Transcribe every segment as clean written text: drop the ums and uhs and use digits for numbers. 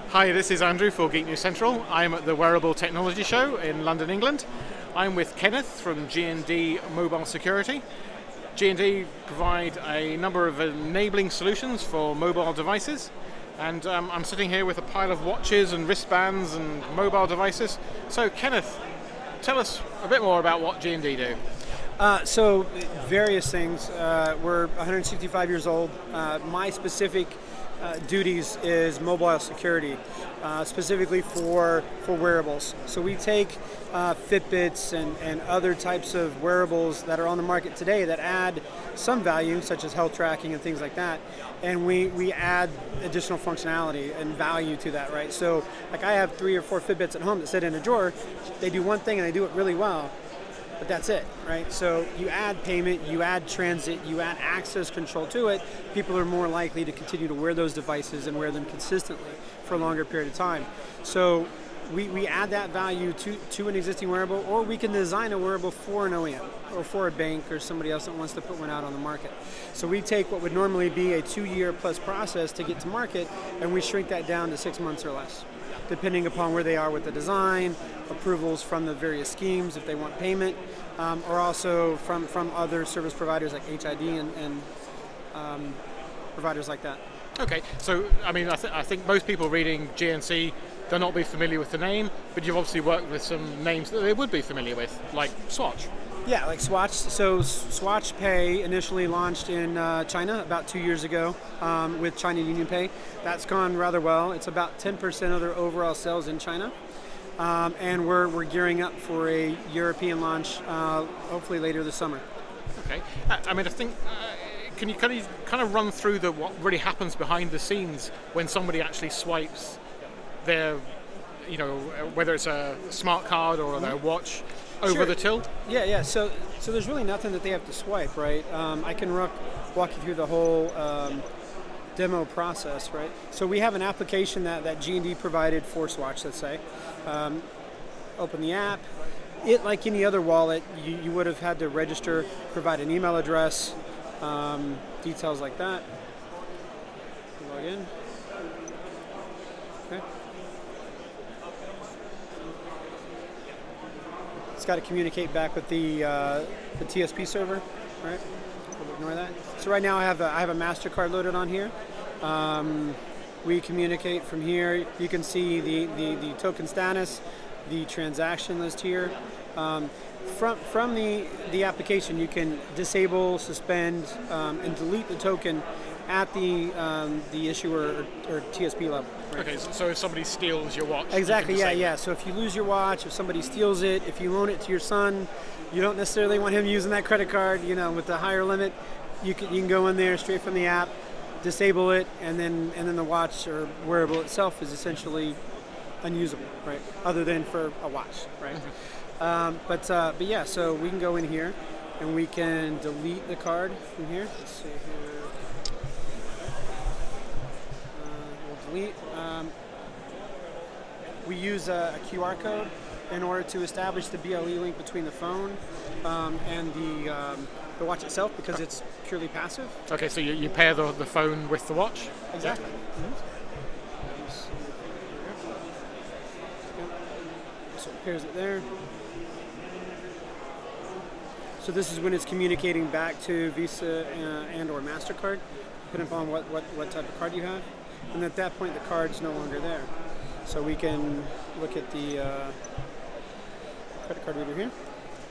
Hi, this is Andrew for Geek News Central. I'm at the Wearable Technology Show in London, England. I'm with Kenneth from G&D Mobile Security. G&D provide a number of enabling solutions for mobile devices, and I'm sitting here with a pile of watches and wristbands and mobile devices. So Kenneth, tell us a bit more about what G&D do. So various things. We're 165 years old. My specific duties is mobile security, specifically for wearables. So we take Fitbits and other types of wearables that are on the market today that add some value, such as health tracking and things like that, and we add additional functionality and value to that, right? So like I have 3 or 4 Fitbits at home that sit in a drawer. They do one thing and they do it really well, but that's it, right? So you add payment, you add transit, you add access control to it, people are more likely to continue to wear those devices and wear them consistently for a longer period of time. So we add that value to an existing wearable, or we can design a wearable for an OEM or for a bank or somebody else that wants to put one out on the market. So we take what would normally be a 2-year plus process to get to market, and we shrink that down to 6 months or less, depending upon where they are with the design, approvals from the various schemes if they want payment, or also from other service providers like HID and providers like that. Okay, so I mean, I think most people reading GNC, they'll not be familiar with the name, but you've obviously worked with some names that they would be familiar with, like Swatch. Yeah, like Swatch. So Swatch Pay initially launched in China about 2 years ago with China UnionPay. That's gone rather well. It's about 10% of their overall sales in China. And we're gearing up for a European launch, hopefully later this summer. Okay. I mean, I think, can you kind of run through what really happens behind the scenes when somebody actually swipes their, whether it's a smart card or their watch over the till? Yeah. So there's really nothing that they have to swipe, right? I can walk you through the whole demo process, right? So we have an application that G&D provided for Swatch, let's say. Open the app. It, like any other wallet, you would have had to register, provide an email address, details like that. Log in. Okay. It's got to communicate back with the TSP server, right? We'll ignore that. So right now I have a MasterCard loaded on here. We communicate from here. You can see the token status, the transaction list here. From the application, you can disable, suspend, and delete the token at the issuer or TSP level. Right? Okay, so if somebody steals your watch, exactly, yeah. So if you lose your watch, if somebody steals it, if you loan it to your son, you don't necessarily want him using that credit card. With the higher limit, you can go in there straight from the app, disable it, and then the watch or wearable itself is essentially unusable, right? Other than for a watch, right? Mm-hmm. But yeah, so we can go in here and we can delete the card from here. Let's see here. We'll delete. We use a QR code in order to establish the BLE link between the phone and the watch itself, because it's purely passive. Okay, so you pair the phone with the watch? Exactly. Yeah. Mm-hmm. So it pairs it there. So this is when it's communicating back to Visa and or MasterCard, depending upon what type of card you have. And at that point, the card's no longer there. So we can look at the credit card reader here.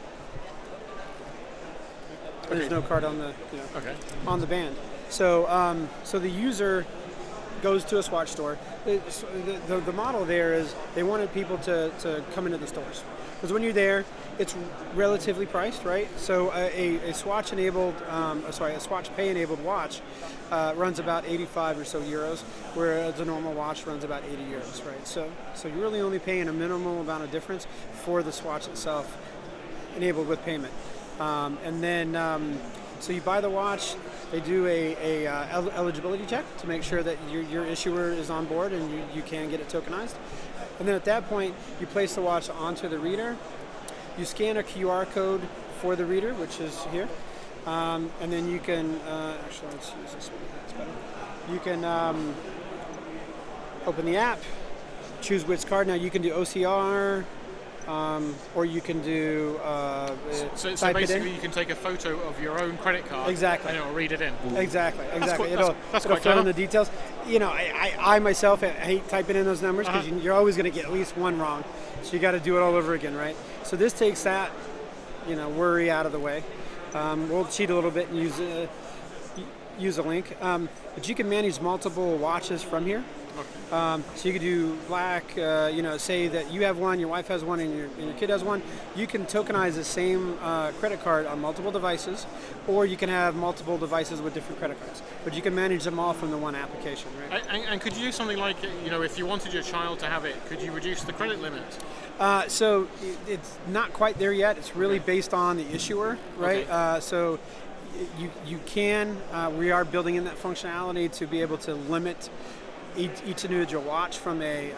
Okay. There's no card on the on the band. So so the user goes to a Swatch store. The model there is they wanted people to come into the stores, because when you're there, it's relatively priced, right? So a Swatch enabled, a Swatch Pay enabled watch runs about 85 or so euros, whereas a normal watch runs about 80 euros, right? So you're really only paying a minimal amount of difference for the Swatch itself, enabled with payment. And then so you buy the watch. They do a eligibility check to make sure that your issuer is on board and you can get it tokenized. And then at that point, you place the watch onto the reader. You scan a QR code for the reader, which is here. And then you can, actually let's use this one, that's better. You can open the app, choose which card. Now you can do OCR, or you can do So type it in. basically, you can take a photo of your own credit card, Exactly. and it'll read it in. Exactly. That's It'll quite fill in clever. the details. You know, I myself hate typing in those numbers because you're always going to get at least one wrong. So you got to do it all over again, right? So this takes that, worry out of the way. We'll cheat a little bit and use a link, but you can manage multiple watches from here. So you could do black, say that you have one, your wife has one, and your kid has one. You can tokenize the same credit card on multiple devices, or you can have multiple devices with different credit cards. But you can manage them all from the one application, right? And could you do something like, if you wanted your child to have it, could you reduce the credit limit? So it's not quite there yet. It's really based on the issuer, right? Okay. So you can, we are building in that functionality to be able to limit each individual watch from a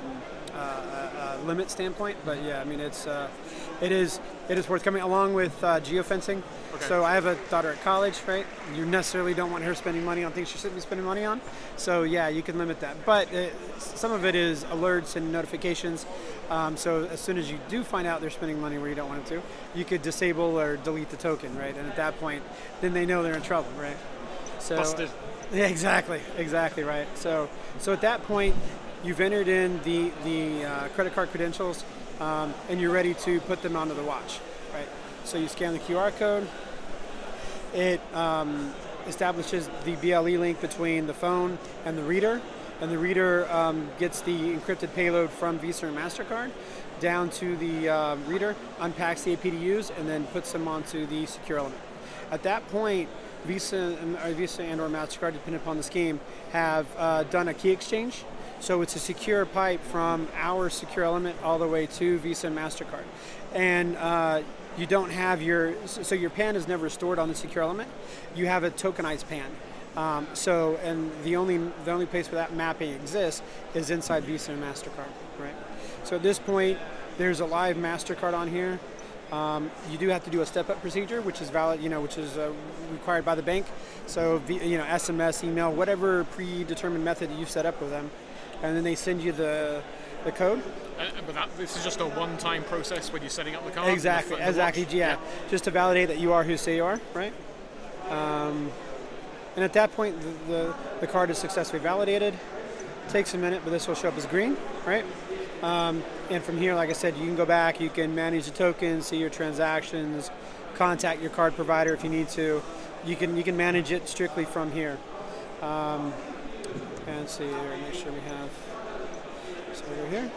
limit standpoint, but yeah, I mean it is forthcoming along with geofencing. Okay. So I have a daughter at college, right? You necessarily don't want her spending money on things she shouldn't be spending money on. So yeah, you can limit that, but some of it is alerts and notifications. So as soon as you do find out they're spending money where you don't want them to, you could disable or delete the token, right? And at that point, then they know they're in trouble, right? So, Busted. yeah, exactly right. So at that point, you've entered in the credit card credentials, and you're ready to put them onto the watch, right? So you scan the QR code. It establishes the BLE link between the phone and the reader, and the reader gets the encrypted payload from Visa and MasterCard down to the reader, unpacks the APDUs, and then puts them onto the secure element. At that point, Visa and or MasterCard, depending upon the scheme, have done a key exchange. So it's a secure pipe from our secure element all the way to Visa and MasterCard. And you don't have your PAN is never stored on the secure element. You have a tokenized PAN. And the only place where that mapping exists is inside Visa and MasterCard, right? So at this point, there's a live MasterCard on here. You do have to do a step-up procedure, which is valid, which is required by the bank. So, SMS, email, whatever predetermined method that you set up with them, and then they send you the code. But this is just a one-time process when you're setting up the card? Exactly, yeah. Just to validate that you are who you say you are, right? And at that point, the card is successfully validated. Takes a minute, but this will show up as green, right? And from here, like I said, you can go back, you can manage the tokens, see your transactions, contact your card provider if you need to. You can manage it strictly from here. And see here, make sure we have. So we're here,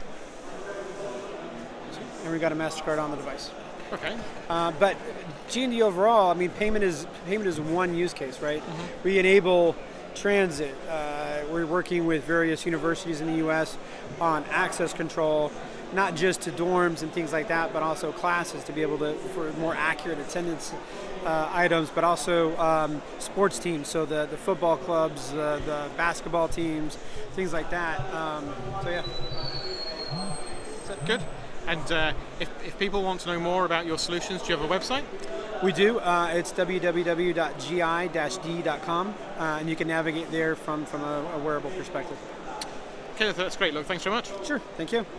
and we got a MasterCard on the device. Okay. But G&D overall, I mean, payment is one use case, right? Mm-hmm. We enable transit. We're working with various universities in the U.S. on access control, not just to dorms and things like that, but also classes to be able to, for more accurate attendance items, but also sports teams, so the football clubs, the basketball teams, things like that. So yeah. Good. And if people want to know more about your solutions, do you have a website? We do. It's www.gi-d.com, and you can navigate there from a wearable perspective. Okay, that's great. Look, thanks so much. Sure. Thank you.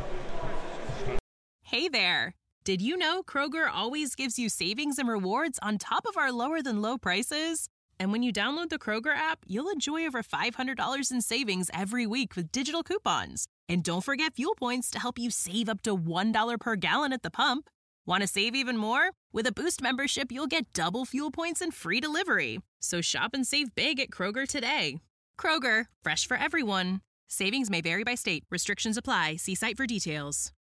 Hey there. Did you know Kroger always gives you savings and rewards on top of our lower-than-low prices? And when you download the Kroger app, you'll enjoy over $500 in savings every week with digital coupons. And don't forget fuel points to help you save up to $1 per gallon at the pump. Want to save even more? With a Boost membership, you'll get double fuel points and free delivery. So shop and save big at Kroger today. Kroger, fresh for everyone. Savings may vary by state. Restrictions apply. See site for details.